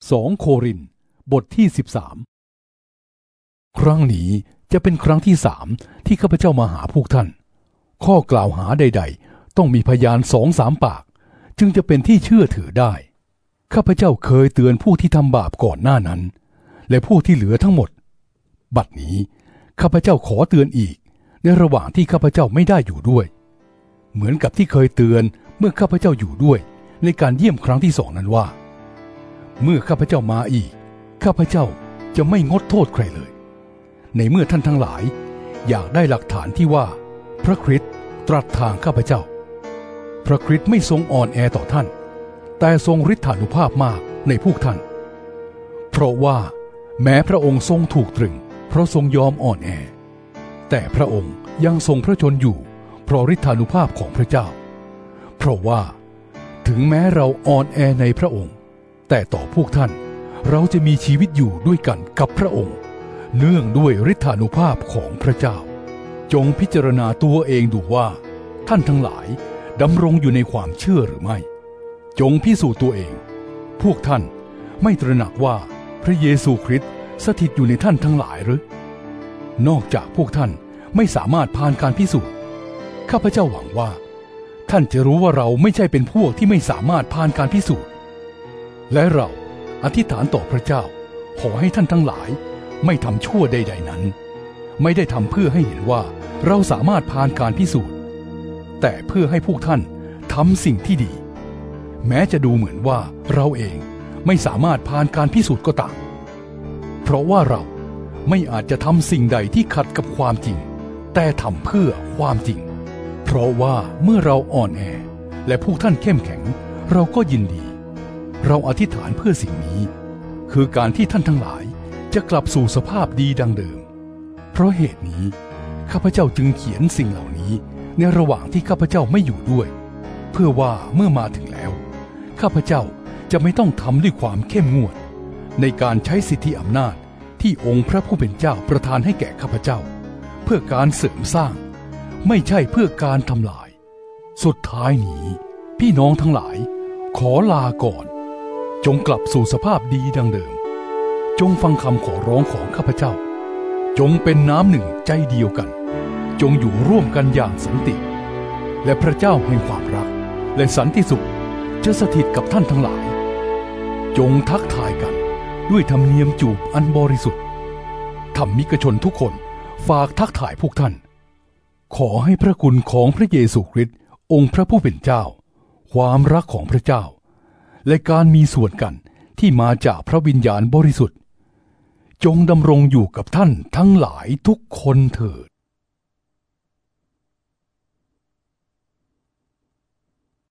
2 โครินธ์บทที่13ครั้งนี้จะเป็นครั้งที่3ที่ข้าพเจ้ามาหาพวกท่านข้อกล่าวหาใดๆต้องมีพยาน2-3 ปากจึงจะเป็นที่เชื่อถือได้ข้าพเจ้าเคยเตือนผู้ที่ทำบาปก่อนหน้านั้นและผู้ที่เหลือทั้งหมดบัดนี้ข้าพเจ้าขอเตือนอีกในระหว่างที่ข้าพเจ้าไม่ได้อยู่ด้วยเหมือนกับที่เคยเตือนเมื่อข้าพเจ้าอยู่ด้วยในการเยี่ยมครั้งที่2นั้นว่าเมื่อข้าพเจ้ามาอีกข้าพเจ้าจะไม่งดโทษใครเลยในเมื่อท่านทั้งหลายอยากได้หลักฐานที่ว่าพระคริสต์ตรัสทางข้าพเจ้าพระคริสต์ไม่ทรงอ่อนแอต่อท่านแต่ทรงฤทธานุภาพมากในพวกท่านเพราะว่าแม้พระองค์ทรงถูกตรึงเพราะทรงยอมอ่อนแอแต่พระองค์ยังทรงพระชนอยู่เพราะฤทธานุภาพของพระเจ้าเพราะว่าถึงแม้เราอ่อนแอในพระองค์แต่ต่อพวกท่านเราจะมีชีวิตอยู่ด้วยกันกับพระองค์เนื่องด้วยฤทธานุภาพของพระเจ้าจงพิจารณาตัวเองดูว่าท่านทั้งหลายดำรงอยู่ในความเชื่อหรือไม่จงพิสูจน์ตัวเองพวกท่านไม่ตระหนักว่าพระเยซูคริสต์สถิตอยู่ในท่านทั้งหลายหรือนอกจากพวกท่านไม่สามารถผ่านการพิสูจน์ข้าพเจ้าหวังว่าท่านจะรู้ว่าเราไม่ใช่เป็นพวกที่ไม่สามารถผ่านการพิสูจน์และเราอธิษฐานต่อพระเจ้าขอให้ท่านทั้งหลายไม่ทำชั่วใดๆนั้นไม่ได้ทำเพื่อให้เห็นว่าเราสามารถผ่านการพิสูจน์แต่เพื่อให้พวกท่านทำสิ่งที่ดีแม้จะดูเหมือนว่าเราเองไม่สามารถผ่านการพิสูจน์ก็ตามเพราะว่าเราไม่อาจจะทำสิ่งใดที่ขัดกับความจริงแต่ทำเพื่อความจริงเพราะว่าเมื่อเราอ่อนแอและพวกท่านเข้มแข็งเราก็ยินดีเราอธิษฐานเพื่อสิ่งนี้คือการที่ท่านทั้งหลายจะกลับสู่สภาพดีดังเดิมเพราะเหตุนี้ข้าพเจ้าจึงเขียนสิ่งเหล่านี้ในระหว่างที่ข้าพเจ้าไม่อยู่ด้วยเพื่อว่าเมื่อมาถึงแล้วข้าพเจ้าจะไม่ต้องทำด้วยความเข้มงวดในการใช้สิทธิอำนาจที่องค์พระผู้เป็นเจ้าประทานให้แก่ข้าพเจ้าเพื่อการเสริมสร้างไม่ใช่เพื่อการทำลายสุดท้ายนี้พี่น้องทั้งหลายขอลาก่อนจงกลับสู่สภาพดีดังเดิมจงฟังคำขอร้องของข้าพเจ้าจงเป็นน้ำหนึ่งใจเดียวกันจงอยู่ร่วมกันอย่างสันติและพระเจ้าแห่งความรักและสันติสุขจะสถิตกับท่านทั้งหลายจงทักทายกันด้วยธรรมเนียมจูบอันบริสุทธิ์ธรรมิกชนทุกคนฝากทักทายพวกท่านขอให้พระคุณของพระเยซูคริสต์องค์พระผู้เป็นเจ้าความรักของพระเจ้าและการมีส่วนกันที่มาจากพระวิญญาณบริสุทธิ์จงดำรงอยู่กับท่านทั้งหลายทุกคนเถิด